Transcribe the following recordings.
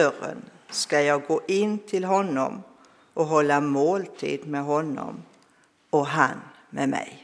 dörren ska jag gå in till honom och hålla måltid med honom och han med mig.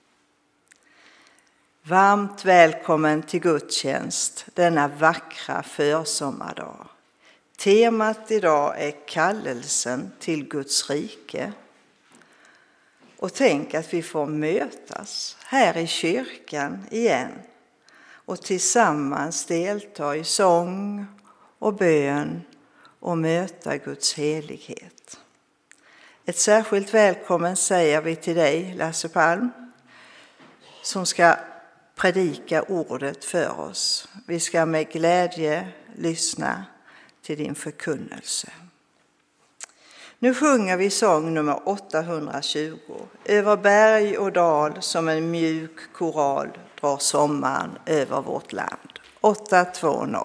Varmt välkommen till gudstjänst denna vackra försommardag. Temat idag är kallelsen till Guds rike. Och tänk att vi får mötas här i kyrkan igen och tillsammans delta i sång och bön och möta Guds helighet. Ett särskilt välkommen säger vi till dig, Lasse Palm, som ska predika ordet för oss. Vi ska med glädje lyssna till din förkunnelse. Nu sjunger vi sång nummer 820. Över berg och dal som en mjuk koral drar sommaren över vårt land. 820.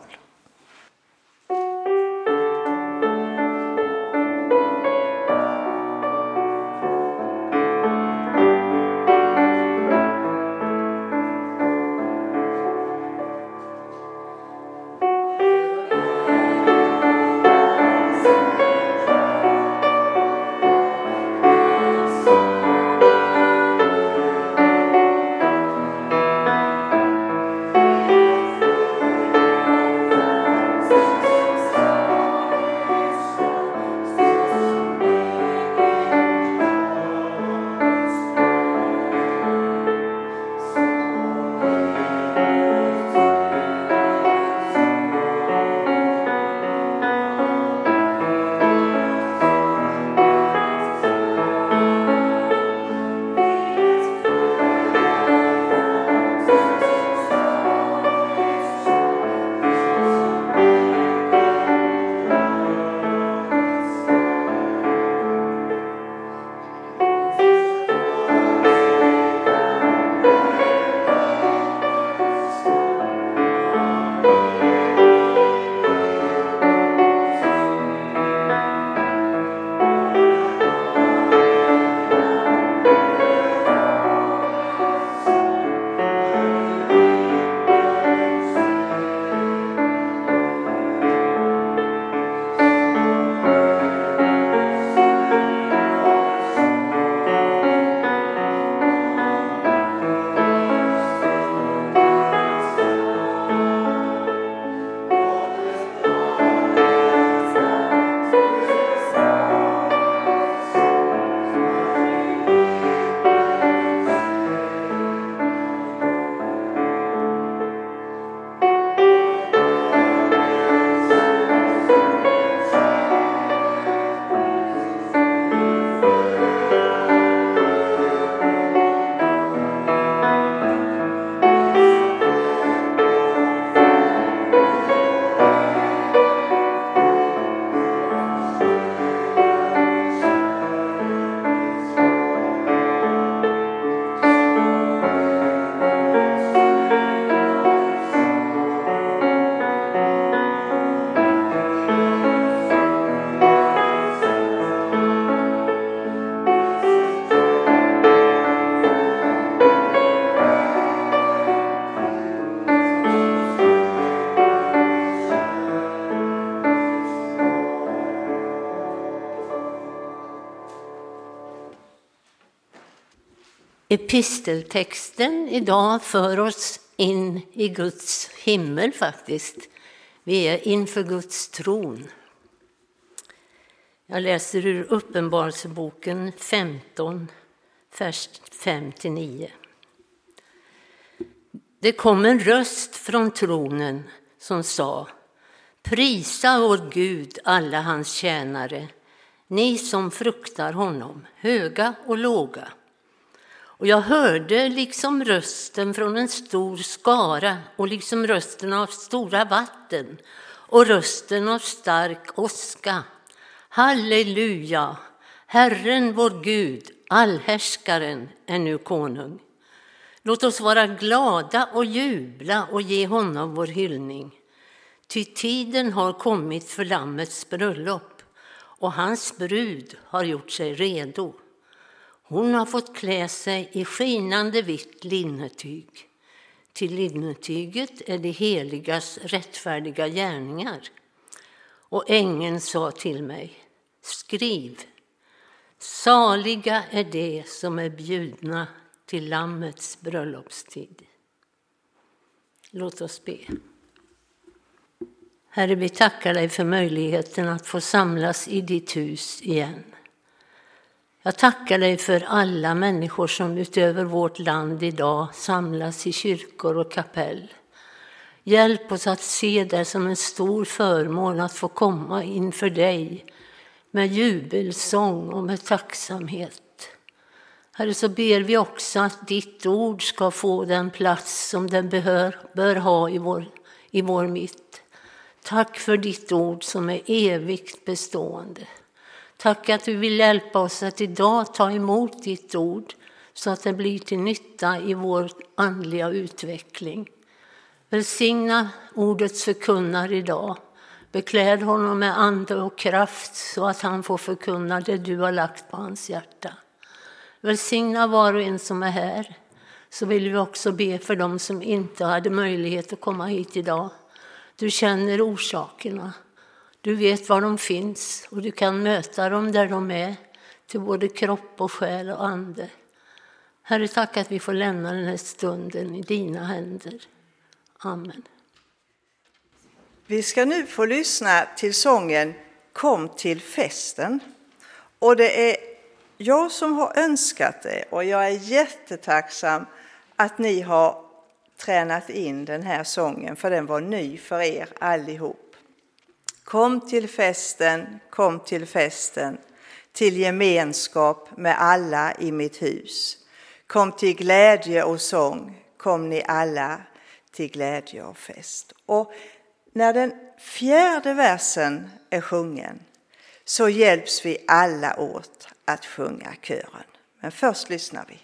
Episteltexten idag för oss in i Guds himmel faktiskt. Vi är inför Guds tron. Jag läser ur Uppenbarelseboken 15, vers 5-9. Det kom en röst från tronen som sa: Prisa vår Gud, alla hans tjänare, ni som fruktar honom, höga och låga. Och jag hörde liksom rösten från en stor skara och liksom rösten av stora vatten och rösten av stark åska. Halleluja! Herren vår Gud, allhärskaren, är nu konung. Låt oss vara glada och jubla och ge honom vår hyllning. Ty tiden har kommit för lammets bröllop och hans brud har gjort sig redo. Hon har fått klä sig i skinande vitt linnetyg. Till linnetyget är det heligas rättfärdiga gärningar. Och ängeln sa till mig, skriv, saliga är de som är bjudna till Lammets bröllopstid. Låt oss be. Herre, vi tackar dig för möjligheten att få samlas i ditt hus igen. Jag tackar dig för alla människor som utöver vårt land idag samlas i kyrkor och kapell. Hjälp oss att se det som en stor förmån att få komma inför dig med jubelsång och med tacksamhet. Herre, så ber vi också att ditt ord ska få den plats som den bör ha i vår mitt. Tack för ditt ord som är evigt bestående. Tack att du vill hjälpa oss att idag ta emot ditt ord så att det blir till nytta i vår andliga utveckling. Välsigna ordets förkunnare idag. Bekläd honom med ande och kraft så att han får förkunna det du har lagt på hans hjärta. Välsigna var och en som är här. Så vill vi också be för dem som inte hade möjlighet att komma hit idag. Du känner orsakerna. Du vet var de finns och du kan möta dem där de är. Till både kropp och själ och ande. Herre, tack att vi får lämna den här stunden i dina händer. Amen. Vi ska nu få lyssna till sången Kom till festen. Och det är jag som har önskat det och jag är jättetacksam att ni har tränat in den här sången för den var ny för er allihop. Kom till festen, till gemenskap med alla i mitt hus. Kom till glädje och sång, kom ni alla till glädje och fest. Och när den 4:e versen är sjungen så hjälps vi alla åt att sjunga kören. Men först lyssnar vi.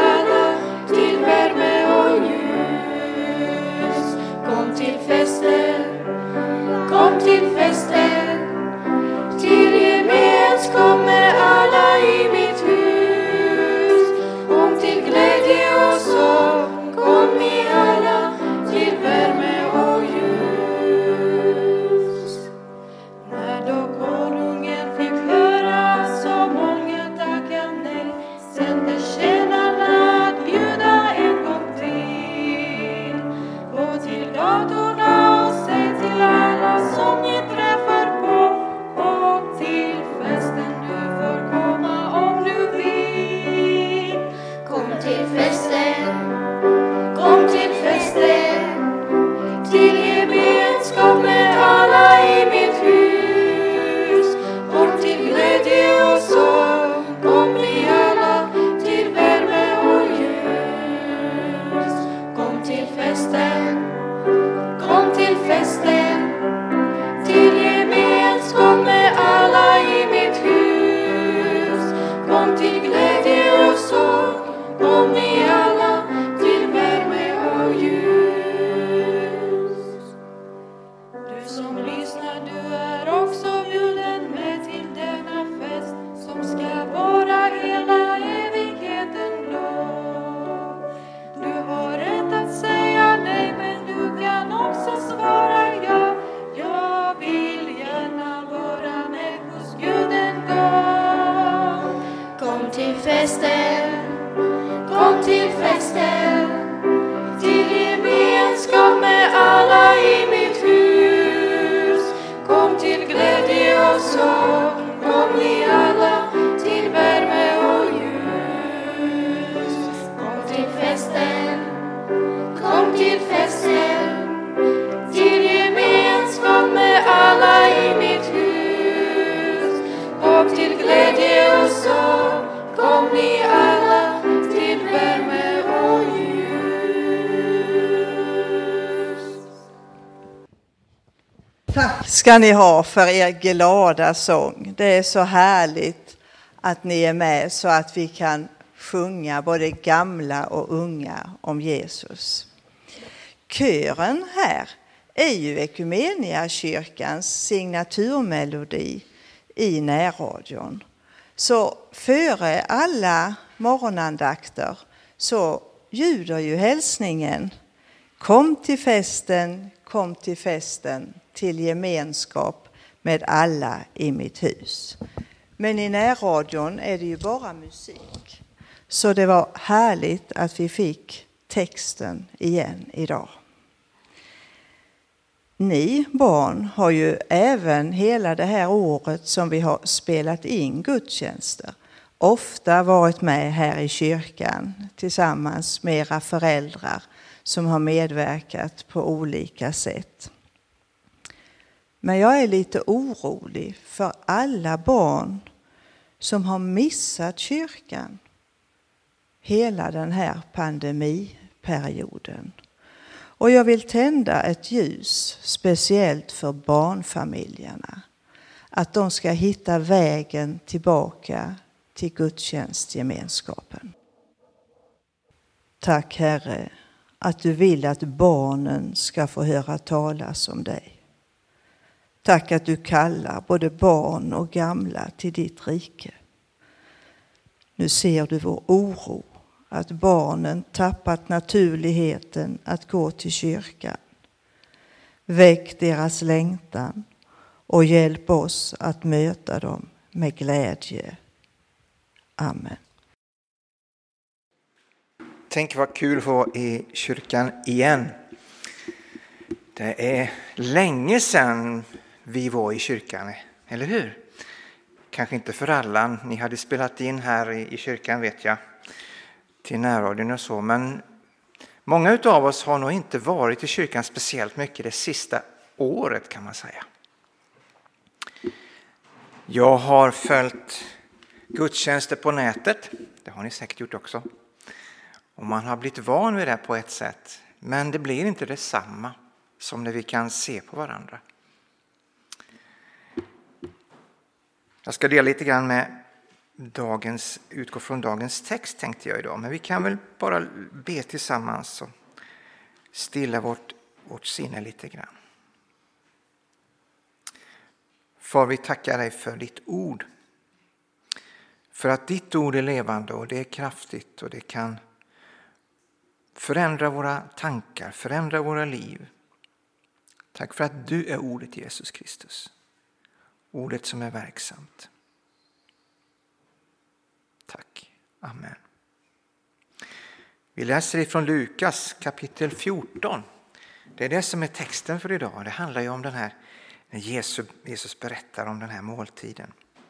Kom till festen. Tack ska ni ha för er glada sång. Det är så härligt att ni är med så att vi kan sjunga både gamla och unga om Jesus. Kören här är ju Ekumeniakyrkans signaturmelodi i närradion. Så före alla morgonandakter så ljuder ju hälsningen: kom till festen, till gemenskap med alla i mitt hus. Men i närradion är det ju bara musik. Så det var härligt att vi fick texten igen idag. Ni barn har ju även hela det här året som vi har spelat in gudstjänster ofta varit med här i kyrkan tillsammans med era föräldrar som har medverkat på olika sätt. Men jag är lite orolig för alla barn som har missat kyrkan hela den här pandemiperioden. Och jag vill tända ett ljus speciellt för barnfamiljerna. Att de ska hitta vägen tillbaka till gudstjänstgemenskapen. Tack Herre att du vill att barnen ska få höra talas om dig. Tack att du kallar både barn och gamla till ditt rike. Nu ser du vår oro att barnen tappat naturligheten att gå till kyrkan. Väck deras längtan och hjälp oss att möta dem med glädje. Amen. Tänk vad kul att vara i kyrkan igen. Det är länge sedan vi var i kyrkan, eller hur? Kanske inte för alla. Ni hade spelat in här i kyrkan vet jag, till närradion och så. Men många av oss har nog inte varit i kyrkan speciellt mycket det sista året kan man säga. Jag har följt gudstjänster på nätet. Det har ni säkert gjort också. Och man har blivit van vid det på ett sätt. Men det blir inte detsamma som när vi kan se på varandra. Jag ska dela lite grann med utgå från dagens text tänkte jag idag. Men vi kan väl bara be tillsammans och stilla vårt sinne lite grann. Far, vi tackar dig för ditt ord. För att ditt ord är levande och det är kraftigt och det kan förändra våra tankar, förändra våra liv. Tack för att du är ordet Jesus Kristus. Ordet som är verksamt. Tack. Amen. Vi läser ifrån Lukas kapitel 14. Det är det som är texten för idag. Det handlar ju om den här, när Jesus berättar om den här måltiden.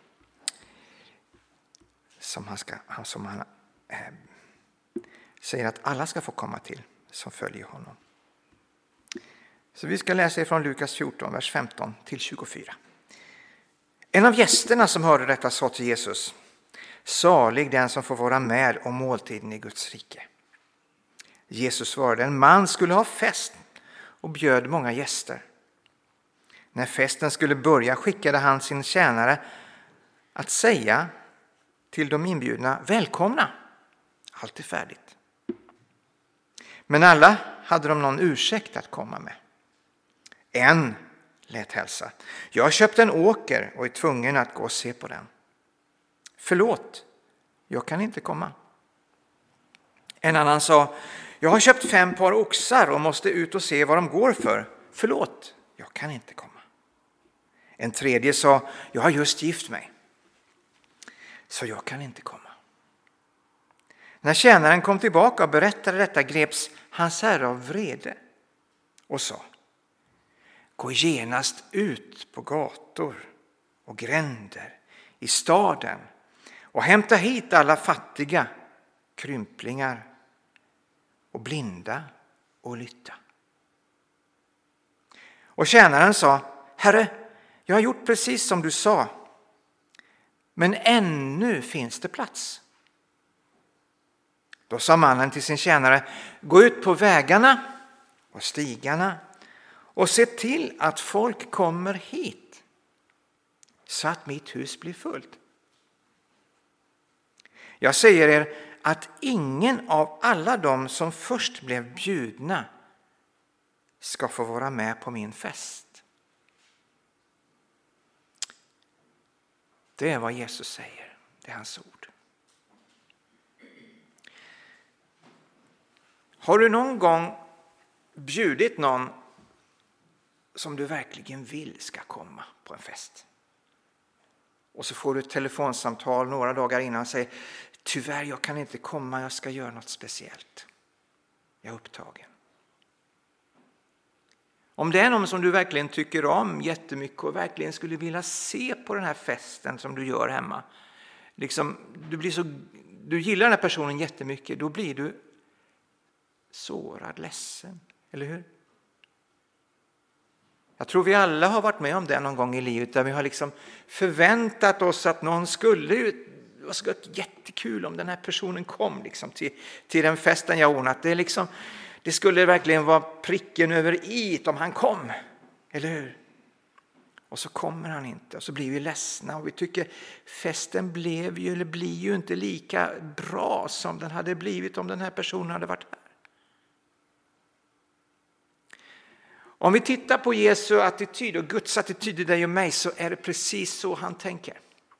Som han säger att alla ska få komma till som följer honom. Så vi ska läsa ifrån Lukas 14, vers 15 till 24. En av gästerna som hörde detta sa till Jesus: salig den som får vara med om måltiden i Guds rike. Jesus svarade: en man skulle ha fest och bjöd många gäster. När festen skulle börja skickade han sin tjänare att säga till de inbjudna: välkomna, allt är färdigt. Men alla hade de någon ursäkt att komma med. En lät hälsa: jag har köpt en åker och är tvungen att gå och se på den. Förlåt, jag kan inte komma. En annan sa: jag har köpt 5 par oxar och måste ut och se vad de går för. Förlåt, jag kan inte komma. En tredje sa: jag har just gift mig, så jag kan inte komma. När tjänaren kom tillbaka och berättade detta greps hans herre av vrede och sa: gå genast ut på gator och gränder i staden och hämta hit alla fattiga, krymplingar och blinda och lytta. Och tjänaren sa: herre, jag har gjort precis som du sa, men ännu finns det plats. Då sa mannen till sin tjänare: gå ut på vägarna och stigarna och se till att folk kommer hit så att mitt hus blir fullt. Jag säger er att ingen av alla dem som först blev bjudna ska få vara med på min fest. Det är vad Jesus säger. Det är hans ord. Har du någon gång bjudit någon som du verkligen vill ska komma på en fest? Och så får du ett telefonsamtal några dagar innan och säger: tyvärr, jag kan inte komma, jag ska göra något speciellt. Jag är upptagen. Om det är någon som du verkligen tycker om jättemycket och verkligen skulle vilja se på den här festen som du gör hemma. Liksom, du gillar den här personen jättemycket, då blir du sårad, ledsen. Eller hur? Jag tror vi alla har varit med om det någon gång i livet, där vi har liksom förväntat oss att någon skulle... Det var jättekul om den här personen kom liksom till den festen jag ordnat. Det skulle verkligen vara pricken över i om han kom. Eller hur? Och så kommer han inte. Och så blir vi ledsna. Och vi tycker festen blir ju inte lika bra som den hade blivit om den här personen hade varit här. Om vi tittar på Jesu attityd och Guds attityd i dig och mig, så är det precis så han tänker.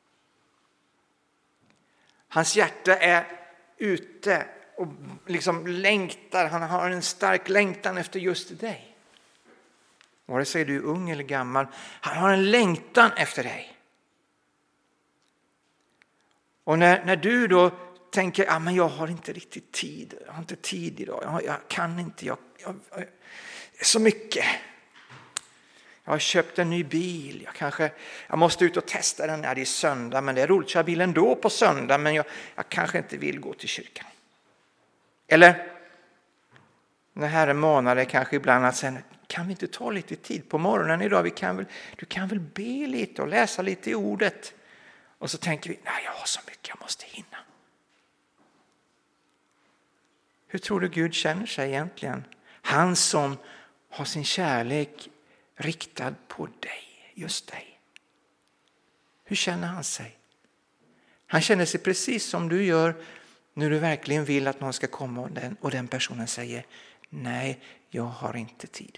Hans hjärta är ute och liksom längtar. Han har en stark längtan efter just dig. Vare sig du är ung eller gammal. Han har en längtan efter dig. Och när du då tänker: men jag har inte riktigt tid. Jag har inte tid idag. Jag kan inte. Jag så mycket. Jag har köpt en ny bil. Jag måste ut och testa den när det är söndag. Men det är roligt att köra bilen då på söndag. Men jag kanske inte vill gå till kyrkan. Eller när Herren manade kanske ibland att säga: kan vi inte ta lite tid på morgonen idag? Du kan väl be lite och läsa lite i ordet. Och så tänker vi: nej, jag har så mycket, jag måste hinna. Hur tror du Gud känner sig egentligen? Han som har sin kärlek riktad på dig, just dig. Hur känner han sig? Han känner sig precis som du gör när du verkligen vill att någon ska komma och den personen säger: nej, jag har inte tid.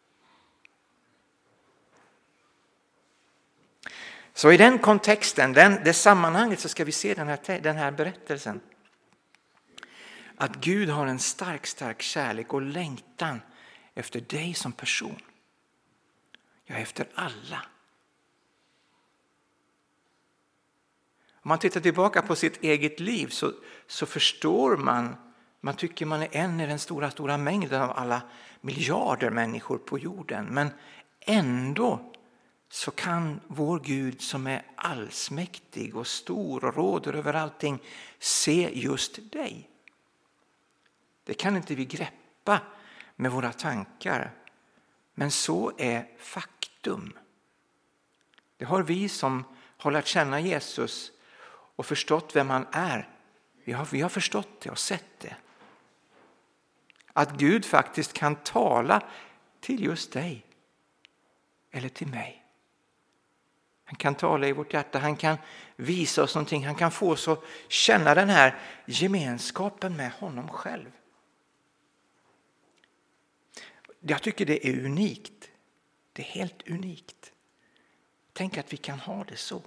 Så i den kontexten, det sammanhanget, så ska vi se den här berättelsen. Att Gud har en stark kärlek och längtan efter dig som person. Ja, efter alla. Om man tittar tillbaka på sitt eget liv så förstår man tycker man är en i den stora mängden av alla miljarder människor på jorden. Men ändå så kan vår Gud, som är allsmäktig och stor och råder över allting, se just dig. Det kan inte vi greppa med våra tankar. Men så är faktum. Det har vi som har lärt känna Jesus och förstått vem han är. Vi har förstått det och sett det. Att Gud faktiskt kan tala till just dig. Eller till mig. Han kan tala i vårt hjärta. Han kan visa oss någonting. Han kan få oss att känna den här gemenskapen med honom själv. Jag tycker det är unikt. Det är helt unikt. Tänk att vi kan ha det så.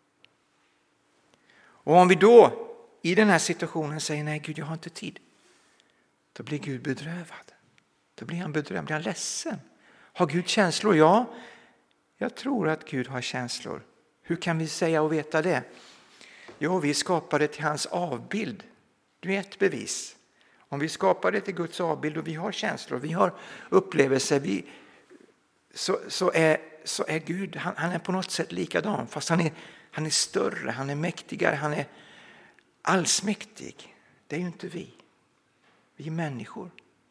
Och om vi då i den här situationen säger: nej Gud, jag har inte tid. Då blir Gud bedrövad. Då blir han bedrövad, blir han ledsen. Har Gud känslor? Ja, jag tror att Gud har känslor. Hur kan vi säga och veta det? Jo, vi skapade till hans avbild. Det är ett bevis. Om vi skapar det till Guds avbild och vi har känslor, vi har upplevelser, så är Gud, han är på något sätt likadan. Fast han är större, han är mäktigare, han är allsmäktig. Det är ju inte vi. Vi är människor.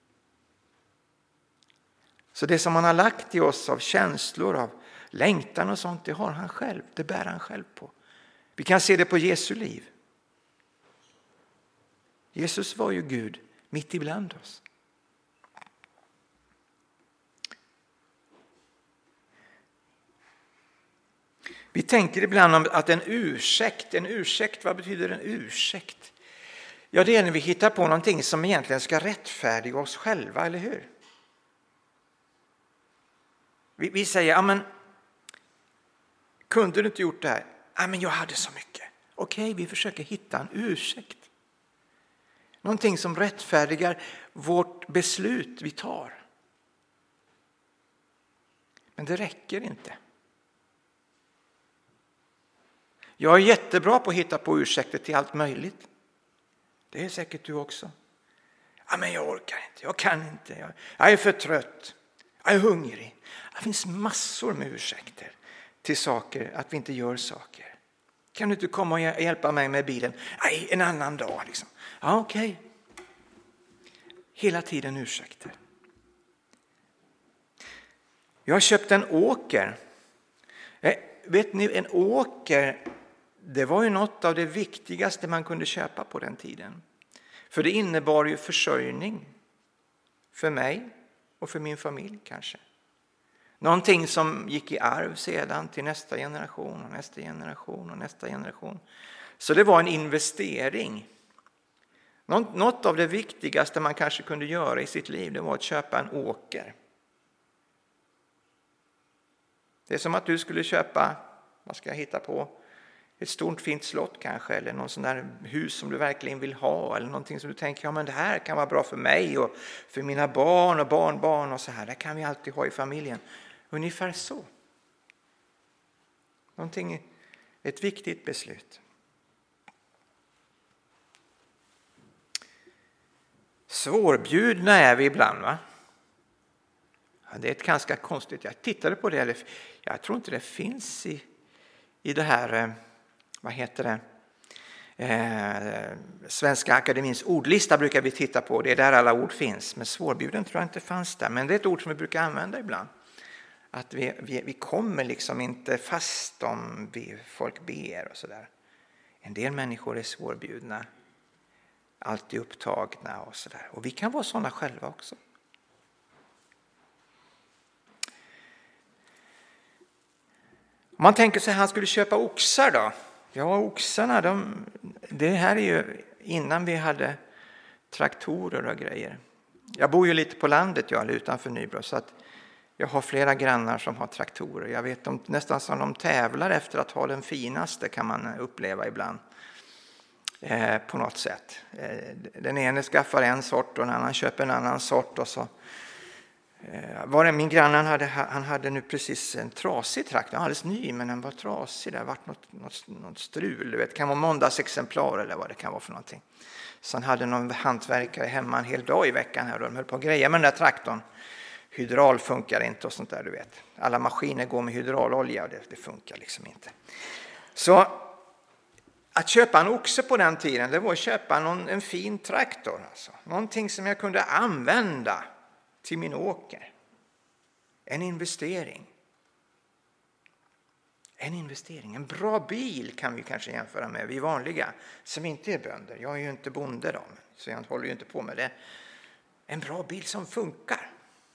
Så det som han har lagt i oss av känslor, av längtan och sånt, det har han själv. Det bär han själv på. Vi kan se det på Jesu liv. Jesus var ju Gud mitt ibland oss. Vi tänker ibland om att en ursäkt, vad betyder en ursäkt? Ja, det är när vi hittar på någonting som egentligen ska rättfärdiga oss själva, eller hur? Vi säger, ja men kunde du inte gjort det här? Ja men jag hade så mycket. Okej, vi försöker hitta en ursäkt. Någonting som rättfärdigar vårt beslut vi tar. Men det räcker inte. Jag är jättebra på att hitta på ursäkter till allt möjligt. Det är säkert du också. Ja, men jag orkar inte, jag kan inte, jag är för trött, jag är hungrig. Det finns massor med ursäkter till saker, att vi inte gör saker. Kan du inte komma och hjälpa mig med bilen? Nej, en annan dag liksom. Ja, okej. Hela tiden ursäkter. Jag har köpt en åker. Vet ni, en åker, det var ju något av det viktigaste man kunde köpa på den tiden. För det innebar ju försörjning för mig och för min familj kanske. Någonting som gick i arv sedan till nästa generation och nästa generation och nästa generation. Så det var en investering. Något av det viktigaste man kanske kunde göra i sitt liv, det var att köpa en åker. Det är som att du skulle köpa, vad ska jag hitta på, ett stort fint slott kanske, eller någon sån där hus som du verkligen vill ha, eller någonting som du tänker, ja men det här kan vara bra för mig och för mina barn och barnbarn och så här, det kan vi alltid ha i familjen. Ungefär så. Ett viktigt beslut. Svårbjudna är vi ibland, va? Ja, det är ett ganska konstigt. Jag tittade på det. Jag tror inte det finns i det här, vad heter det? Svenska Akademins ordlista brukar vi titta på. Det är där alla ord finns. Men svårbjuden tror jag inte fanns där. Men det är ett ord som vi brukar använda ibland. Att vi kommer liksom inte fast om folk ber och sådär. En del människor är svårbjudna. Alltid upptagna och sådär. Och vi kan vara sådana själva också. Om man tänker sig att han skulle köpa oxar då. Ja, oxarna, det här är ju innan vi hade traktorer och grejer. Jag bor ju lite på landet, eller utanför Nybro, så att jag har flera grannar som har traktorer. Jag vet nästan som de tävlar efter att ha den finaste, kan man uppleva ibland. På något sätt. Den ene skaffar en sort och en annan köper en annan sort. Och så min granne han hade nu precis en trasig traktor. Alldeles ny, men den var trasig. Det har varit något strul. Du vet, det kan vara måndagsexemplar eller vad det kan vara för någonting. Så han hade någon hantverkare hemma en hel dag i veckan här. Och de höll på att greja med den där traktorn. Hydral funkar inte och sånt där, du vet. Alla maskiner går med hydraulolja och det funkar liksom inte. Så att köpa en oxe på den tiden, det var att köpa en fin traktor. Alltså. Någonting som jag kunde använda till min åker. En investering. En bra bil kan vi kanske jämföra med, vi vanliga som inte är bönder. Jag är ju inte bonde då, så jag håller ju inte på med det. En bra bil som funkar.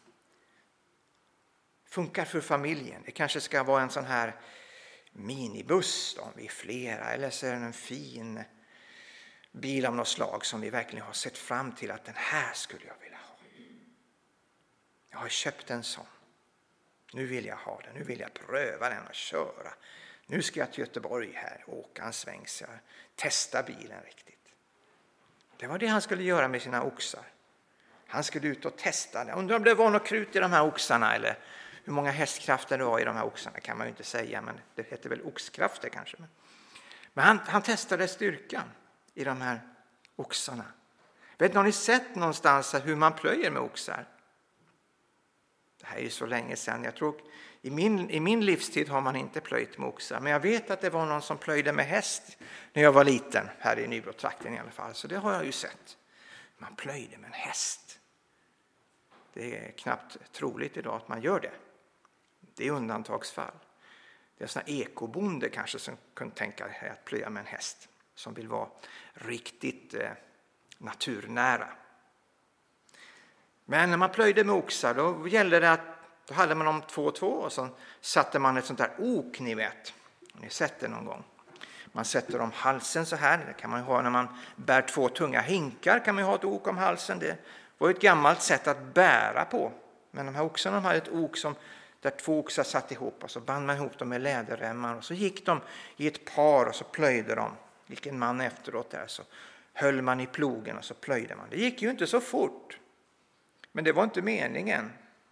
Funkar för familjen. Det kanske ska vara en sån här minibuss då, om vi är flera, eller så är det en fin bil av något slag som vi verkligen har sett fram till att den här skulle jag vilja ha. Jag har köpt en sån. Nu vill jag ha den. Nu vill jag pröva den och köra. Nu ska jag till Göteborg här och åka en sväng så jag testar bilen riktigt. Det var det han skulle göra med sina oxar. Han skulle ut och testa det. Undrar om det var något krut i de här oxarna eller hur många hästkrafter det var i de här oxarna kan man ju inte säga, men det heter väl oxkrafter kanske. Men han testade styrkan i de här oxarna. Har ni sett någonstans hur man plöjer med oxar? Det här är ju så länge sedan. Jag tror i min livstid har man inte plöjt med oxar. Men jag vet att det var någon som plöjde med häst när jag var liten. Här i Nybro-trakten i alla fall. Så det har jag ju sett. Man plöjde med en häst. Det är knappt troligt idag att man gör det. Det är undantagsfall. Det är sådana ekobonde kanske som kunde tänka sig att plöja med en häst. Som vill vara riktigt naturnära. Men när man plöjde med oxar då gällde det att då hade man dem 2 och så satte man ett sånt där ok, ni vet. Ni sett det någon gång. Man sätter om halsen så här. Det kan man ha när man bär 2 tunga hinkar. Kan man ha ett ok om halsen. Det var ett gammalt sätt att bära på. Men de här oxarna hade ett ok där 2 oxar satt ihop. Och så band man ihop dem med läderremmar. Och så gick de i ett par och så plöjde de. Gick en man efteråt där så höll man i plogen och så plöjde man. Det gick ju inte så fort. Men det var inte meningen.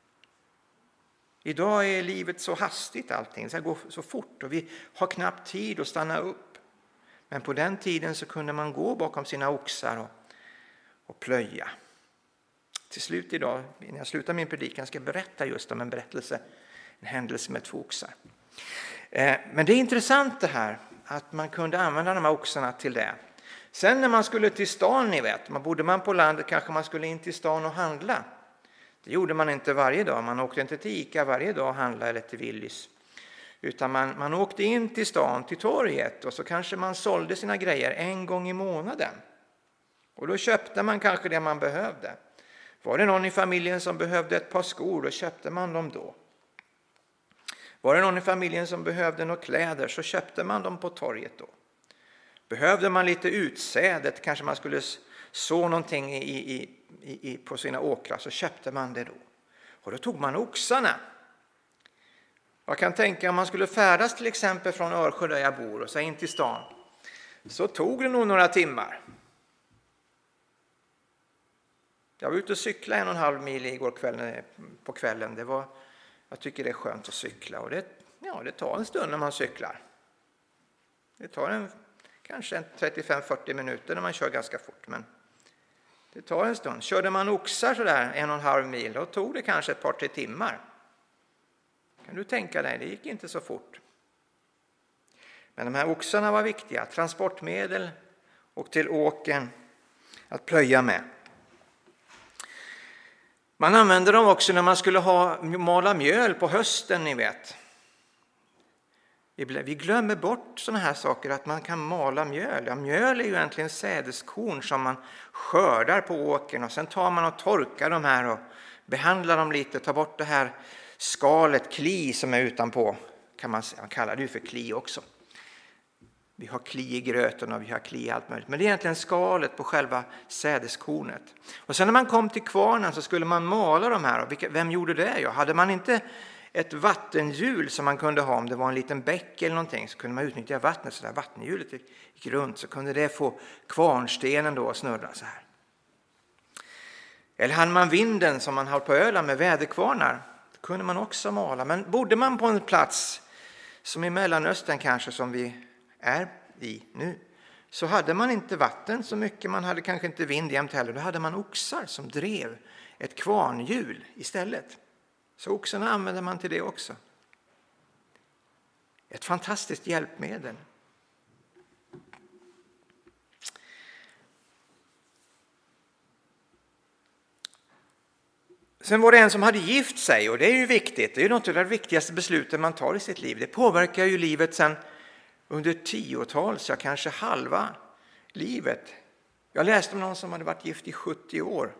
Idag är livet så hastigt allting. Det går så fort och vi har knappt tid att stanna upp. Men på den tiden så kunde man gå bakom sina oxar och plöja. Till slut idag, när jag slutar min predikan, ska jag berätta just om en händelse med 2 oxar. Men det är intressant det här att man kunde använda de här oxarna till det. Sen när man skulle till stan, ni vet, bodde man på landet kanske man skulle in till stan och handla. Det gjorde man inte varje dag. Man åkte inte till Ica varje dag och handla eller till Willys. Utan man åkte in till stan, till torget och så kanske man sålde sina grejer en gång i månaden. Och då köpte man kanske det man behövde. Var det någon i familjen som behövde ett par skor, då köpte man dem då. Var det någon i familjen som behövde några kläder så köpte man dem på torget då. Behövde man lite utsädet, kanske man skulle så någonting på sina åkrar, så köpte man det då. Och då tog man oxarna. Jag kan tänka om man skulle färdas till exempel från Örsjö där jag bor och så in till stan. Så tog det nog några timmar. Jag var ute och cykla 1,5 mil igår på kvällen. Jag tycker det är skönt att cykla. Och det tar en stund när man cyklar. Det tar kanske 35-40 minuter när man kör ganska fort. Men det tar en stund. Körde man oxar sådär 1,5 mil, då tog det kanske ett par 3 timmar. Kan du tänka dig, det gick inte så fort. Men de här oxarna var viktiga. Transportmedel och till åken att plöja med. Man använde dem också när man skulle mala mjöl på hösten, ni vet. Vi glömmer bort sådana här saker, att man kan mala mjöl. Ja, mjöl är ju egentligen sädeskorn som man skördar på åkern. Och sen tar man och torkar de här och behandlar dem lite. Tar bort det här skalet, kli som är utanpå. Man kallar det ju för kli också. Vi har kli i gröten och vi har kli i allt möjligt. Men det är egentligen skalet på själva sädeskornet. Och sen när man kom till kvarnen så skulle man mala de här. Och vem gjorde det? Ja, hade man inte ett vattenhjul som man kunde ha, om det var en liten bäck eller någonting, så kunde man utnyttja vattnet. Så där vattenhjulet gick runt, så kunde det få kvarnstenen då att snurra så här. Eller hade man vinden som man har på Öland med väderkvarnar, då kunde man också mala. Men bodde man på en plats som i Mellanöstern kanske, som vi är i nu, så hade man inte vatten så mycket, man hade kanske inte vind jämt heller. Då hade man oxar som drev ett kvarnhjul istället. Så oxarna använder man till det också. Ett fantastiskt hjälpmedel. Sen var det en som hade gift sig, och det är ju viktigt. Det är ju något av det viktigaste beslutet man tar i sitt liv. Det påverkar ju livet sen under 10-tals, ja kanske halva livet. Jag läste om någon som hade varit gift i 70 år.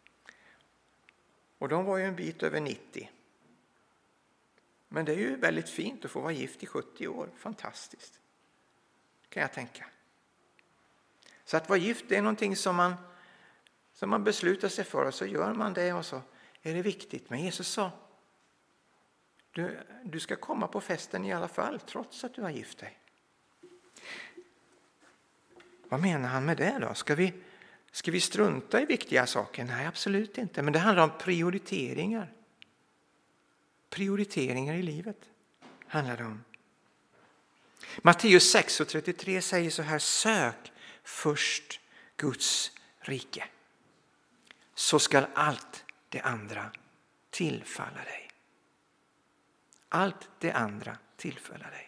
Och de var ju en bit över 90. Men det är ju väldigt fint att få vara gift i 70 år. Fantastiskt. Kan jag tänka. Så att vara gift, det är någonting som man beslutar sig för. Och så gör man det, och så är det viktigt. Men Jesus sa, du ska komma på festen i alla fall, trots att du har gift dig. Vad menar han med det då? Ska vi strunta i viktiga saker? Nej, absolut inte. Men det handlar om prioriteringar. Prioriteringar i livet handlar det om. Matteus 6:33 säger så här: sök först Guds rike, så ska allt det andra tillfalla dig. Allt det andra tillfalla dig.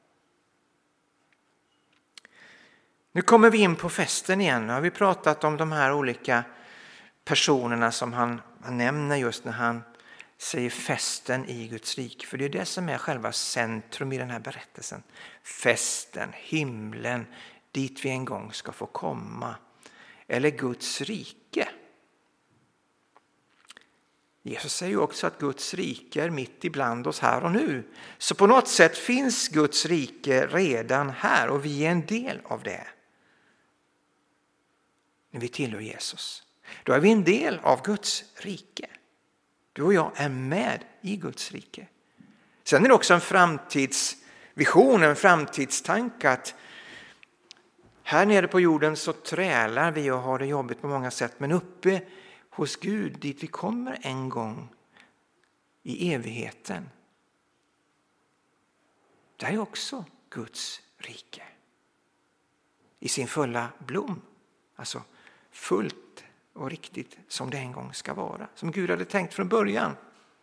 Nu kommer vi in på festen igen. Nu har vi pratat om de här olika personerna som han nämner just när han säger festen i Guds rike. För det är det som är själva centrum i den här berättelsen. Festen, himlen, dit vi en gång ska få komma. Eller Guds rike. Jesus säger ju också att Guds rike är mitt ibland oss här och nu. Så på något sätt finns Guds rike redan här och vi är en del av det. När vi tillhör Jesus. Då är vi en del av Guds rike. Du och jag är med i Guds rike. Sen är det också en framtidsvision, en framtidstanke att här nere på jorden så trälar vi och har det jobbigt på många sätt. Men uppe hos Gud, dit vi kommer en gång i evigheten. Det är också Guds rike. I sin fulla blom. Alltså fullt och riktigt som det en gång ska vara. Som Gud hade tänkt från början.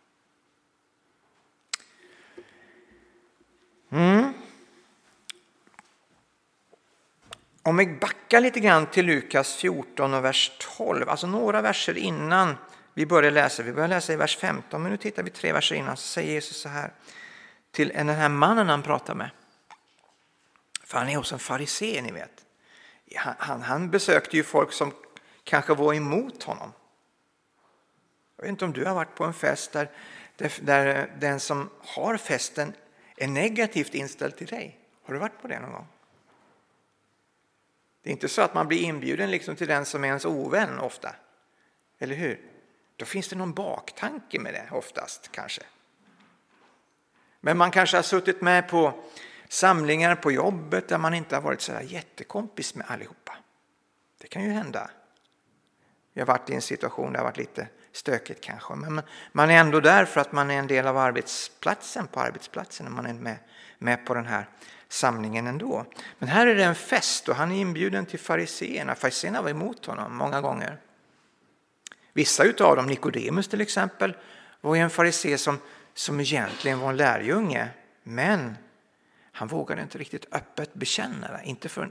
Om vi backar lite grann till Lukas 14 och vers 12. Alltså några verser innan vi börjar läsa. Vi börjar läsa i vers 15. Men nu tittar vi 3 verser innan. Så säger Jesus så här. Till den här mannen han pratar med. För han är hos en farisé, ni vet. Han besökte ju folk som kanske var emot honom. Jag vet inte om du har varit på en fest där den som har festen är negativt inställd till dig. Har du varit på det någon gång? Det är inte så att man blir inbjuden liksom till den som är ens ovän ofta. Eller hur? Då finns det någon baktanke med det oftast kanske. Men man kanske har suttit med på samlingar på jobbet där man inte har varit så där jättekompis med allihopa. Det kan ju hända. Vi har varit i en situation där det har varit lite stökigt kanske. Men man är ändå där för att man är en del av arbetsplatsen på arbetsplatsen. När man är med på den här samlingen ändå. Men här är det en fest och han är inbjuden till fariséerna. Fariséerna var emot honom många gånger. Vissa utav dem, Nikodemus till exempel, var en farisé som egentligen var en lärjunge. Men han vågade inte riktigt öppet bekänna det. Inte förrän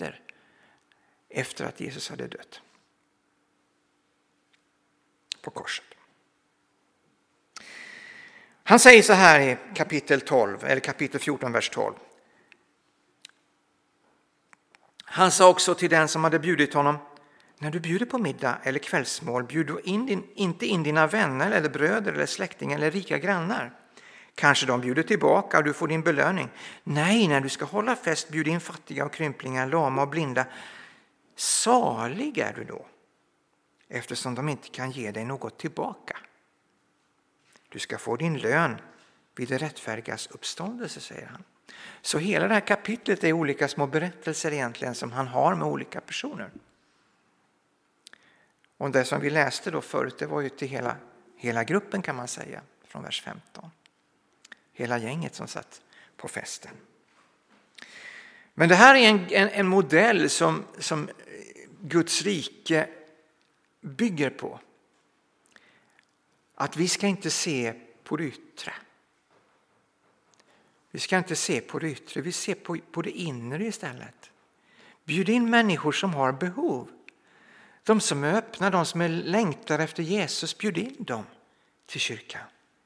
efter att Jesus hade dött. På korset. Han säger så här i kapitel 14, vers 12. Han sa också till den som hade bjudit honom: när du bjuder på middag eller kvällsmål, bjud då inte in dina vänner eller bröder eller släktingar eller rika grannar. Kanske de bjuder tillbaka och du får din belöning. Nej, när du ska hålla fest, bjud in fattiga och krymplingar, lama och blinda. Salig är du då, eftersom de inte kan ge dig något tillbaka. Du ska få din lön vid det rättfärdigas uppståndelse, säger han. Så hela det här kapitlet är olika små berättelser egentligen som han har med olika personer. Och det som vi läste då förut, det var ju till hela gruppen kan man säga, från vers 15. Hela gänget som satt på festen. Men det här är en modell som Guds rike bygger på. Att vi ska inte se på det yttre. Vi ska inte se på det yttre, vi ser på det inre istället. Bjud in människor som har behov. De som är öppna, de som är längtar efter Jesus, bjud in dem till kyrkan.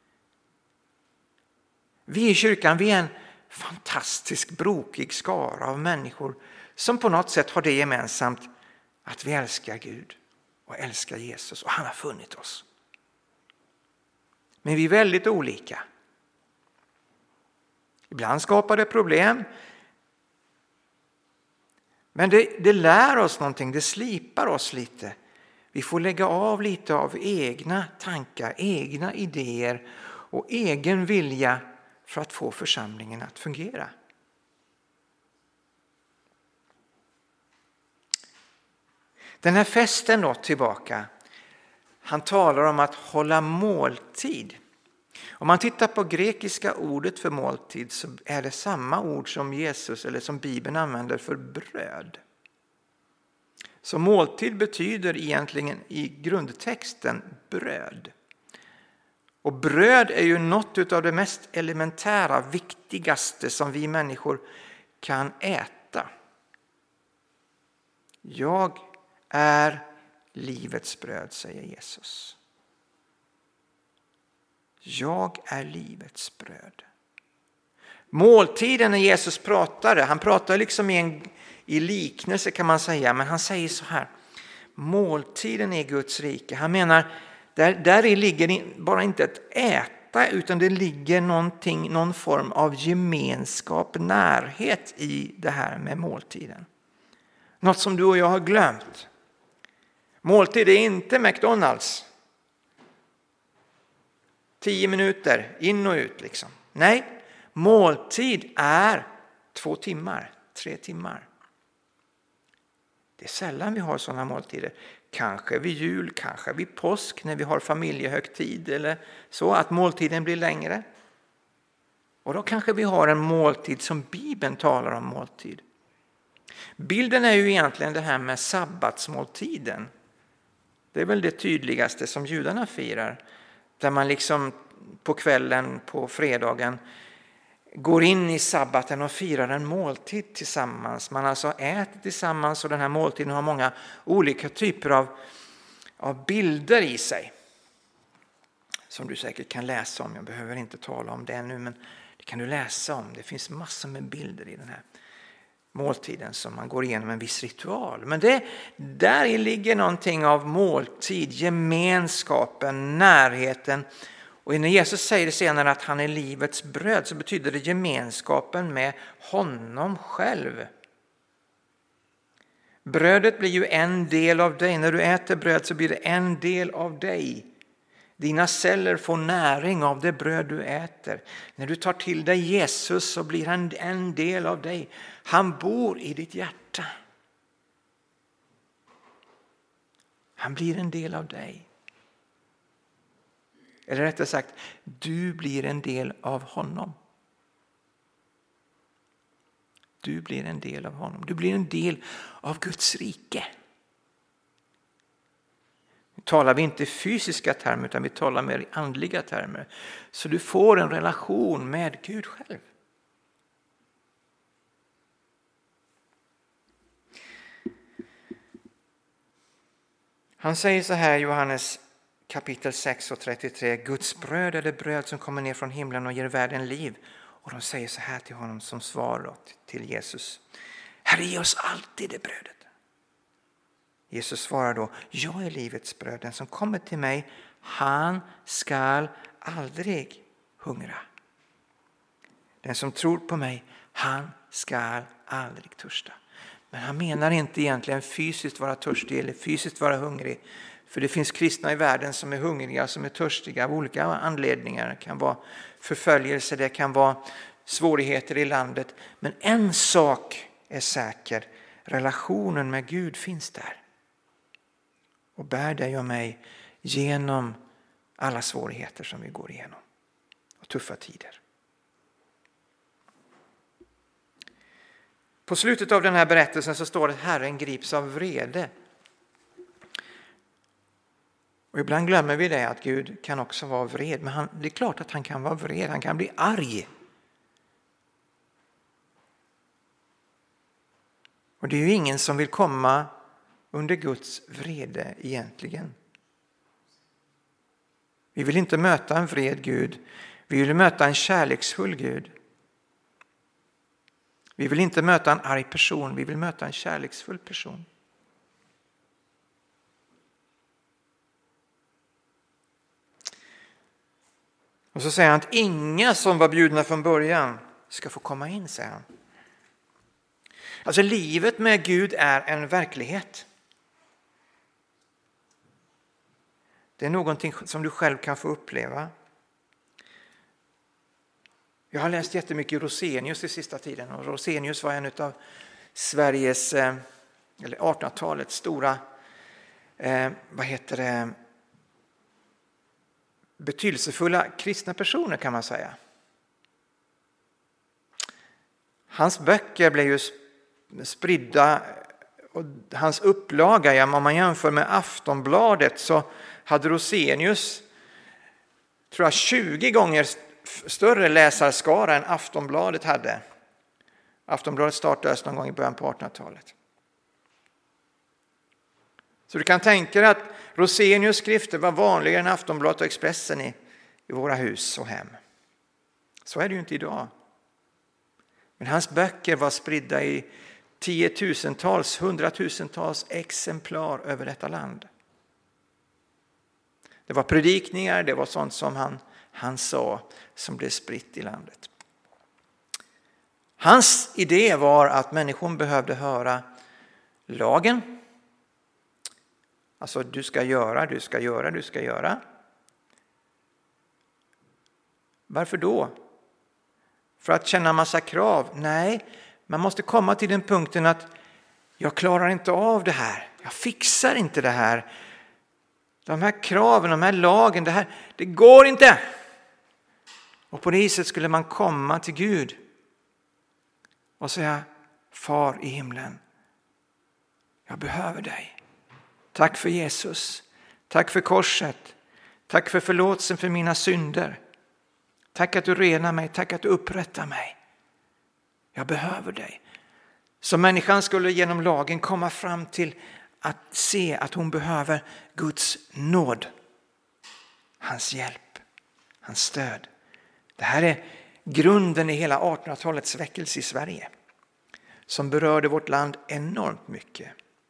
Vi i kyrkan, vi är en fantastisk brokig skara av människor som på något sätt har det gemensamt att vi älskar Gud och älskar Jesus och han har funnit oss. Men vi är väldigt olika. Ibland skapar det problem. Men det lär oss någonting, det slipar oss lite. Vi får lägga av lite av egna tankar, egna idéer och egen vilja för att få församlingen att fungera. Den här festen då tillbaka, han talar om att hålla måltid. Om man tittar på grekiska ordet för måltid så är det samma ord som Jesus eller som Bibeln använder för bröd. Så måltid betyder egentligen i grundtexten bröd. Och bröd är ju något av det mest elementära, viktigaste som vi människor kan äta. Jag är livets bröd, säger Jesus. Jag är livets bröd. Måltiden när Jesus pratade, han pratar liksom i liknelse kan man säga, men han säger så här: måltiden är Guds rike. Han menar där ligger bara inte ett äta, utan det ligger någon form av gemenskap, närhet i det här med måltiden. Något som du och jag har glömt. Måltid är inte McDonalds. 10 minuter in och ut liksom. Nej, måltid är 2 timmar, 3 timmar. Det är sällan vi har sådana måltider. Kanske vid jul, kanske vid påsk när vi har familjehögtid eller så, att måltiden blir längre. Och då kanske vi har en måltid som Bibeln talar om måltid. Bilden är ju egentligen det här med sabbatsmåltiden. Det är väl det tydligaste som judarna firar. Där man liksom på kvällen, på fredagen, går in i sabbaten och firar en måltid tillsammans. Man alltså äter tillsammans och den här måltiden har många olika typer av bilder i sig. Som du säkert kan läsa om. Jag behöver inte tala om det nu, men det kan du läsa om. Det finns massor med bilder i den här måltiden som man går igenom en viss ritual. Men där ligger någonting av måltid, gemenskapen, närheten. Och när Jesus säger senare att han är livets bröd så betyder det gemenskapen med honom själv. Brödet blir ju en del av dig. När du äter bröd så blir det en del av dig. Dina celler får näring av det bröd du äter. När du tar till dig Jesus så blir han en del av dig. Han bor i ditt hjärta. Han blir en del av dig. Eller rättare sagt, du blir en del av honom. Du blir en del av honom. Du blir en del av Guds rike. Nu talar vi inte i fysiska termer utan vi talar mer i andliga termer. Så du får en relation med Gud själv. Han säger så här, Johannes kapitel 6 och 33. Guds bröd är det bröd som kommer ner från himlen och ger världen liv. Och de säger så här till honom som svar till Jesus. Herre, ge oss alltid det brödet. Jesus svarar då, jag är livets bröd. Den som kommer till mig, han skall aldrig hungra. Den som tror på mig, han skall aldrig törsta. Men han menar inte egentligen fysiskt vara törstig eller fysiskt vara hungrig. För det finns kristna i världen som är hungriga, som är törstiga av olika anledningar. Det kan vara förföljelse, det kan vara svårigheter i landet. Men en sak är säker, relationen med Gud finns där. Och bär dig och mig genom alla svårigheter som vi går igenom. Och tuffa tider. På slutet av den här berättelsen så står det att Herren grips av vrede. Och ibland glömmer vi det, att Gud kan också vara vred. Men det är klart att han kan vara vred, han kan bli arg. Och det är ju ingen som vill komma under Guds vrede egentligen. Vi vill inte möta en vred Gud, vi vill möta en kärleksfull Gud. Vi vill inte möta en arg person, vi vill möta en kärleksfull person. Och så säger han att inga som var bjudna från början ska få komma in, säger han. Alltså livet med Gud är en verklighet. Det är någonting som du själv kan få uppleva. Jag har läst jättemycket Rosenius i sista tiden. Och Rosenius var en av Sveriges, eller 1800-talets stora, betydelsefulla kristna personer kan man säga. Hans böcker blev ju spridda och hans upplaga, om man jämför med Aftonbladet så hade Rosenius, tror jag, 20 gånger större läsarskara än Aftonbladet hade. Aftonbladet startades någon gång i början på 1800-talet. Så du kan tänka dig att Rosenius skrifter var vanligare än Aftonbladet och Expressen i våra hus och hem. Så är det ju inte idag. Men hans böcker var spridda i 10-tusentals, 100-tusentals exemplar över detta land. Det var predikningar, det var sånt som han sa som blev spritt i landet. Hans idé var att människan behövde höra lagen. Alltså du ska göra. Varför då? För att känna massa krav? Nej, man måste komma till den punkten att jag klarar inte av det här. Jag fixar inte det här. De här kraven, de här lagen, det går inte. Och på det viset skulle man komma till Gud och säga: Far i himlen, jag behöver dig. Tack för Jesus. Tack för korset. Tack för förlåtelsen för mina synder. Tack att du renar mig. Tack att du upprättar mig. Jag behöver dig. Så människan skulle genom lagen komma fram till att se att hon behöver Guds nåd. Hans hjälp. Hans stöd. Det här är grunden i hela 1800-talets väckelse i Sverige. Som berörde vårt land enormt mycket.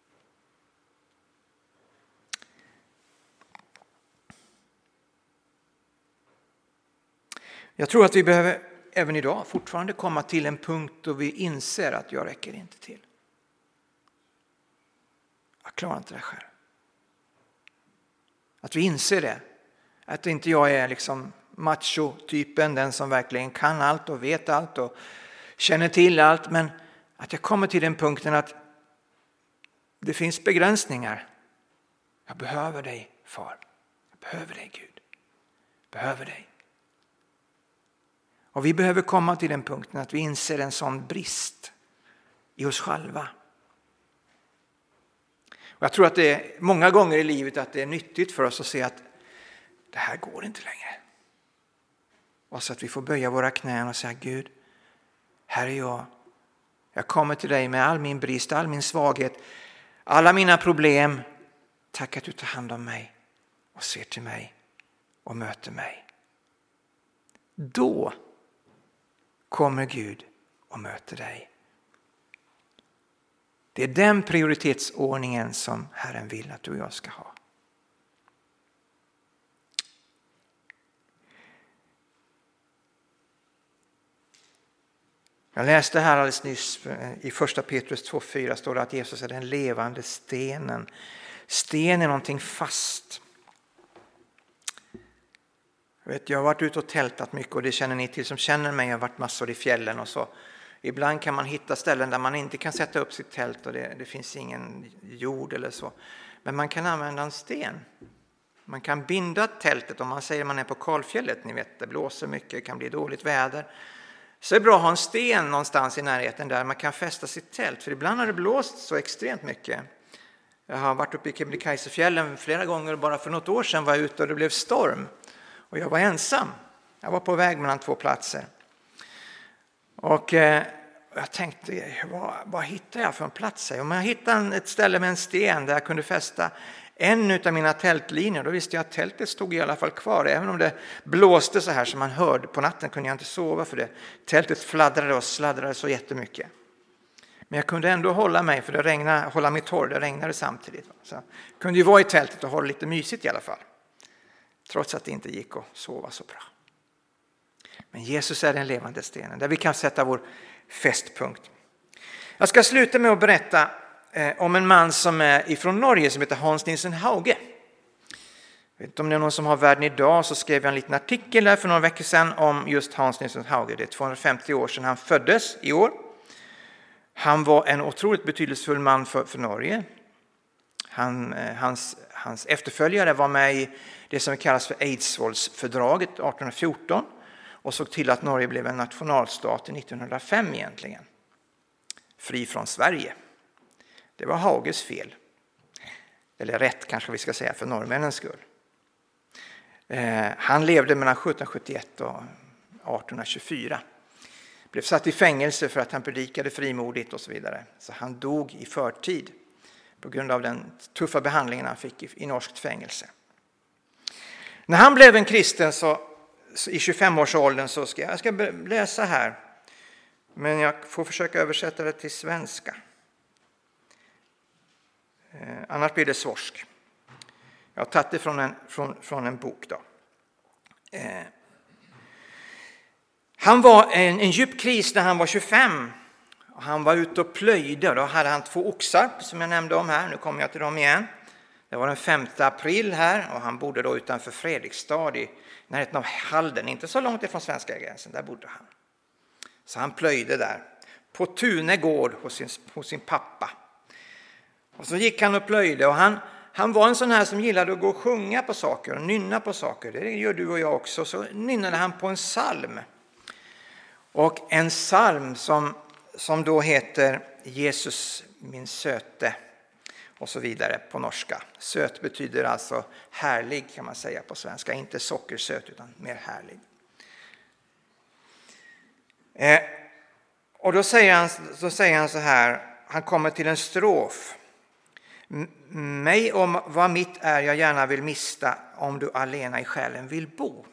Jag tror att vi behöver även idag fortfarande komma till en punkt då vi inser att jag räcker inte till. Jag klarar inte det själv. Att vi inser det. Att inte jag är liksom macho-typen, den som verkligen kan allt och vet allt och känner till allt. Men att jag kommer till den punkten att det finns begränsningar. Jag behöver dig, far. Jag behöver dig, Gud. Jag behöver dig. Och vi behöver komma till den punkten att vi inser en sån brist i oss själva. Och jag tror att det är många gånger i livet att det är nyttigt för oss att se att det här går inte längre. Och så att vi får böja våra knän och säga: Gud, här är jag. Jag kommer till dig med all min brist, all min svaghet, alla mina problem. Tack att du tar hand om mig och ser till mig och möter mig. Då kommer Gud och möter dig. Det är den prioritetsordningen som Herren vill att du och jag ska ha. Jag läste här alldeles nyss i första Petrus 2:4 står det att Jesus är den levande stenen. Sten är någonting fast. Jag har varit ute och tältat mycket och det känner ni till som känner mig. Jag har varit massor i fjällen och så. Ibland kan man hitta ställen där man inte kan sätta upp sitt tält och det finns ingen jord eller så. Men man kan använda en sten. Man kan binda tältet om man säger man är på kalfjället. Ni vet, det blåser mycket, det kan bli dåligt väder. Så är det bra att ha en sten någonstans i närheten där man kan fästa sitt tält. För ibland har det blåst så extremt mycket. Jag har varit uppe i Kebnekaisefjällen flera gånger. Bara för något år sedan var jag ute och det blev storm. Och jag var ensam. Jag var på väg mellan 2 platser. Och jag tänkte, vad hittar jag för en plats här? Om jag hittade ett ställe med en sten där jag kunde fästa en av mina tältlinjer, då visste jag att tältet stod i alla fall kvar. Även om det blåste så här som man hörde på natten kunde jag inte sova för det. Tältet fladdrade och sladdrade så jättemycket. Men jag kunde ändå hålla mig, för det regnade, hålla mig torr, det regnade samtidigt. Så jag kunde ju vara i tältet och ha det lite mysigt i alla fall. Trots att det inte gick att sova så bra. Men Jesus är den levande stenen där vi kan sätta vår fästpunkt. Jag ska sluta med att berätta om en man som är ifrån Norge som heter Hans Nielsen Hauge. Jag vet inte om det är någon som har Världen idag, så skrev jag en liten artikel där för några veckor sedan om just Hans Nielsen Hauge. Det är 250 år sedan han föddes i år. Han var en otroligt betydelsefull man för Norge. Hans efterföljare var med i det som kallas för Eidsvollsfördraget 1814 och såg till att Norge blev en nationalstat 1905 egentligen. Fri från Sverige. Det var Hauges fel. Eller rätt kanske vi ska säga för norrmännens skull. Han levde mellan 1771 och 1824. Blev satt i fängelse för att han predikade frimodigt och så vidare. Så han dog i förtid på grund av den tuffa behandlingen han fick i norskt fängelse. När han blev en kristen så i 25-årsåldern så jag ska läsa här. Men jag får försöka översätta det till svenska. Annars blir det svorsk. Jag har tagit det från en bok. Då. Han var en djup kris när han var 25. Han var ute och plöjde. Då hade han 2 oxar som jag nämnde om här. Nu kommer jag till dem igen. Det var den 5 april här och han bodde då utanför Fredrikstad i närheten av Halden. Inte så långt ifrån svenska gränsen, där bodde han. Så han plöjde där på Tune gård hos sin pappa. Och så gick han och plöjde och han var en sån här som gillade att gå och sjunga på saker och nynna på saker. Det gör du och jag också. Så nynnade han på en psalm. Och en psalm som då heter Jesus min söte och så vidare på norska. Söt betyder alltså härlig kan man säga på svenska. Inte sockersöt utan mer härlig. Och då säger han så här. Han kommer till en strof. Mig om vad mitt är jag gärna vill mista om du alena i själen vill bo.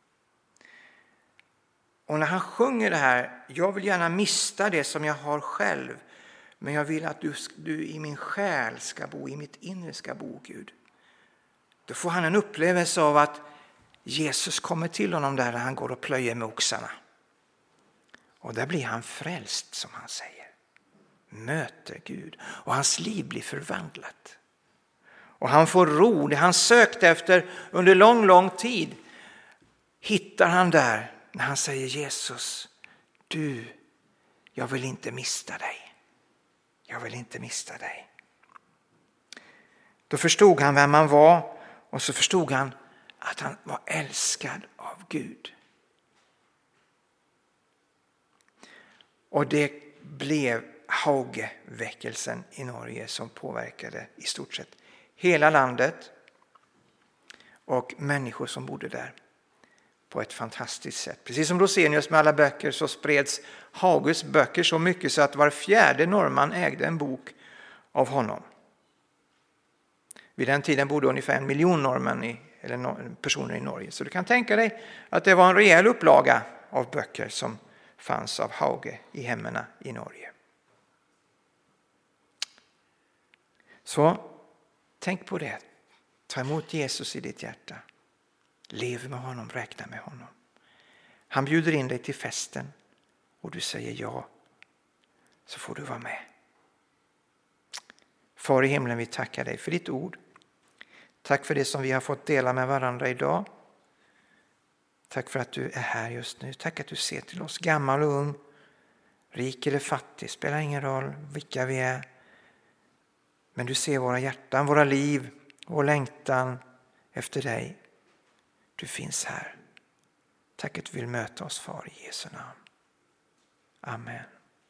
Och när han sjunger det här, jag vill gärna mista det som jag har själv. Men jag vill att du i min själ ska bo, i mitt inre ska bo, Gud. Då får han en upplevelse av att Jesus kommer till honom där han går och plöjer med oxarna. Och där blir han frälst som han säger. Möter Gud och hans liv blir förvandlat. Och han får ro, det han sökte efter under lång tid hittar han där när han säger Jesus, jag vill inte mista dig. Jag vill inte mista dig. Då förstod han vem han var och så förstod han att han var älskad av Gud. Och det blev Hauge-väckelsen i Norge som påverkade i stort sett hela landet och människor som bodde där på ett fantastiskt sätt. Precis som Rosenius med alla böcker så spreds Hauges böcker så mycket så att var 4:e norrman ägde en bok av honom. Vid den tiden bodde ungefär 1 miljon norrmän eller personer i Norge. Så du kan tänka dig att det var en rejäl upplaga av böcker som fanns av Hauge i hemmen i Norge. Så tänk på det. Ta emot Jesus i ditt hjärta. Lev med honom, räkna med honom. Han bjuder in dig till festen och du säger ja, så får du vara med. Far i himlen, vi tackar dig för ditt ord. Tack för det som vi har fått dela med varandra idag. Tack för att du är här just nu. Tack att du ser till oss, gammal och ung, rik eller fattig, spelar ingen roll vilka vi är. Men du ser våra hjärtan, våra liv, vår längtan efter dig. Du finns här. Tack att du vill möta oss, far, i Jesu namn. Amen.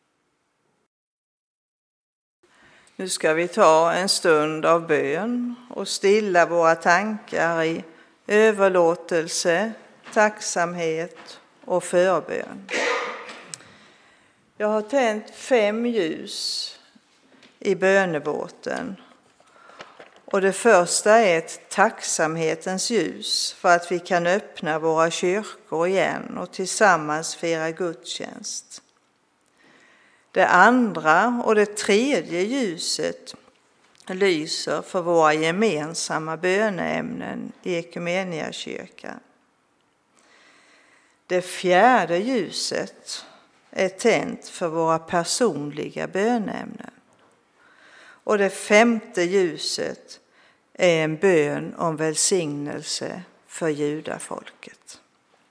Nu ska vi ta en stund av bön och stilla våra tankar i överlåtelse, tacksamhet och förbön. Jag har tänt 5 ljus i bönebåten. Och det första är ett tacksamhetens ljus för att vi kan öppna våra kyrkor igen och tillsammans fira gudstjänst. Det andra och det tredje ljuset lyser för våra gemensamma böneämnen i Ekumeniakyrkan. Det fjärde ljuset är tänt för våra personliga böneämnen. Och det 5:e ljuset är en bön om välsignelse för judafolket.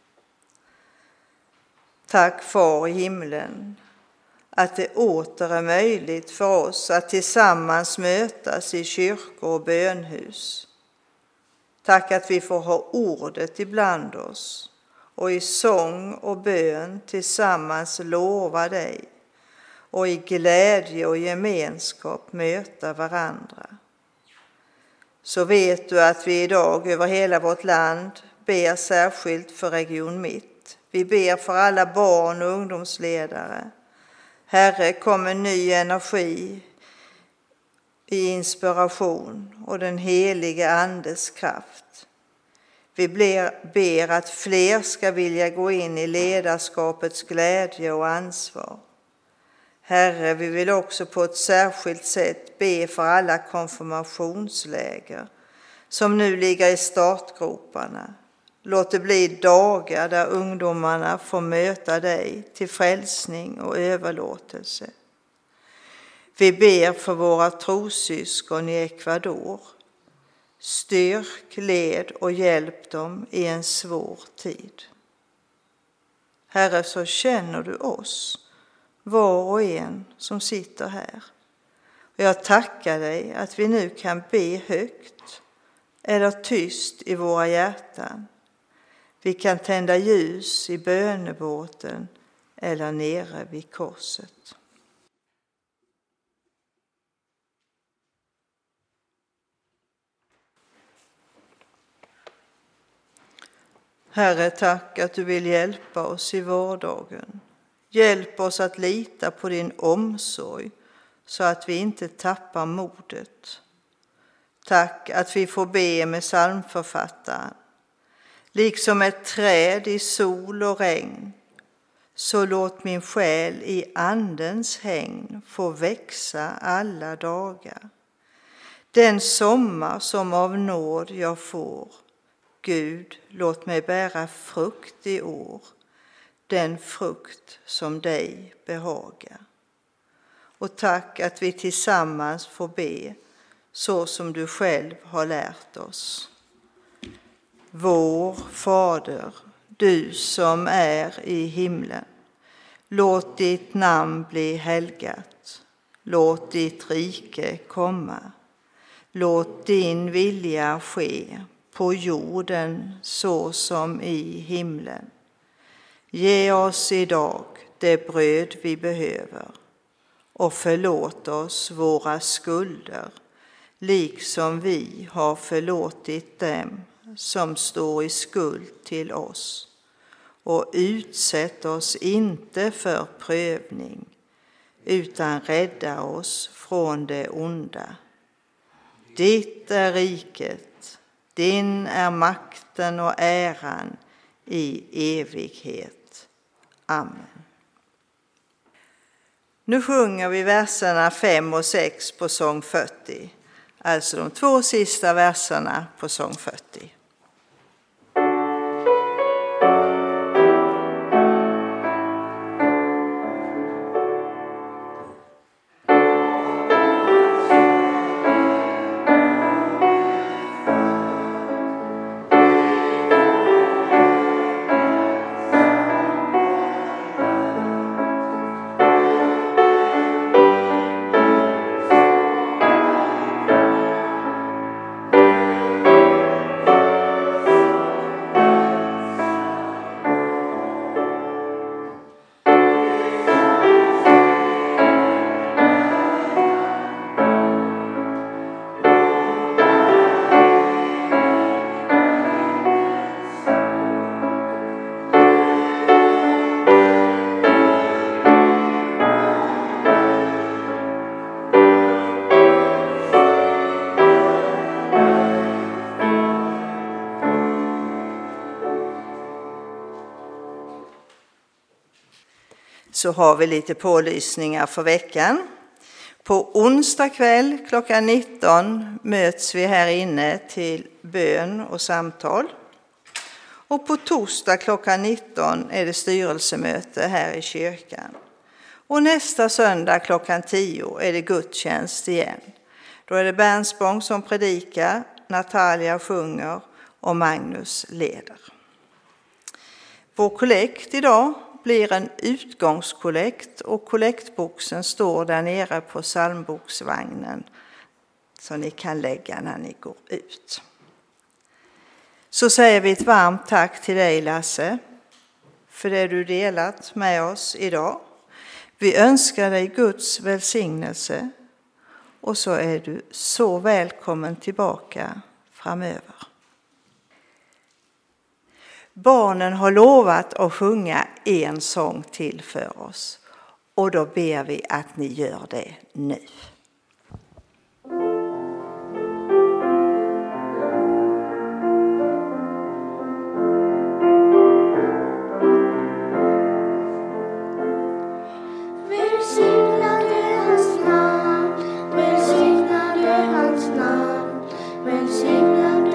Tack, Far i himlen, att det åter är möjligt för oss att tillsammans mötas i kyrkor och bönhus. Tack att vi får ha ordet ibland oss och i sång och bön tillsammans lova dig och i glädje och gemenskap möta varandra. Så vet du att vi idag över hela vårt land ber särskilt för Region Mitt. Vi ber för alla barn och ungdomsledare. Herre, kom med ny energi i inspiration och den helige Andes kraft. Vi ber att fler ska vilja gå in i ledarskapets glädje och ansvar. Herre, vi vill också på ett särskilt sätt be för alla konfirmationsläger som nu ligger i startgroparna. Låt det bli dagar där ungdomarna får möta dig till frälsning och överlåtelse. Vi ber för våra trossyskon i Ecuador. Styrk, led och hjälp dem i en svår tid. Herre, så känner du oss, var och en som sitter här. Och jag tackar dig att vi nu kan be högt eller tyst i våra hjärtan. Vi kan tända ljus i bönebåten eller nere vid korset. Herre, tack att du vill hjälpa oss i vardagen. Hjälp oss att lita på din omsorg så att vi inte tappar modet. Tack att vi får be med psalmförfattaren. Liksom ett träd i sol och regn, så låt min själ i andens hägn få växa alla dagar. Den sommar som av nåd jag får, Gud, låt mig bära frukt i år, den frukt som dig behagar. Och tack att vi tillsammans får be så som du själv har lärt oss. Vår Fader, du som är i himlen, låt ditt namn bli helgat. Låt ditt rike komma. Låt din vilja ske på jorden så som i himlen. Ge oss idag det bröd vi behöver och förlåt oss våra skulder, liksom vi har förlåtit dem som står i skuld till oss. Och utsätt oss inte för prövning, utan rädda oss från det onda. Ditt är riket, din är makten och äran i evighet. Amen. Nu sjunger vi verserna 5 och 6 på sång 40. Alltså de 2 sista verserna på sång 40. Så har vi lite pålysningar för veckan. På onsdag kväll klockan 19 möts vi här inne till bön och samtal. Och på torsdag klockan 19 är det styrelsemöte här i kyrkan. Och nästa söndag klockan 10 är det gudstjänst igen. Då är det Bernsbång som predikar, Natalia sjunger och Magnus leder. Vår kollekt idag blir en utgångskollekt och kollektboxen står där nere på psalmboksvagnen så ni kan lägga när ni går ut. Så säger vi ett varmt tack till dig, Lasse, för det du delat med oss idag. Vi önskar dig Guds välsignelse och så är du så välkommen tillbaka framöver. Barnen har lovat att sjunga en sång till för oss och då ber vi att ni gör det nu. Välsigna du hans namn, välsigna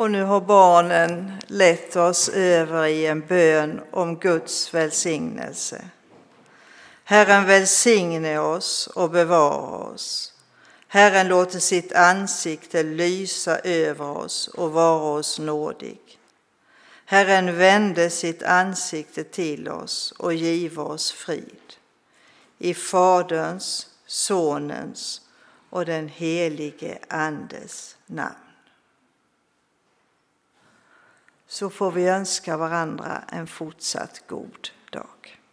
Och nu har barnen lett oss över i en bön om Guds välsignelse. Herren välsigne oss och bevara oss. Herren låter sitt ansikte lysa över oss och vara oss nådig. Herren vände sitt ansikte till oss och giva oss frid. I Faderns, Sonens och den helige Andes namn. Så får vi önska varandra en fortsatt god dag.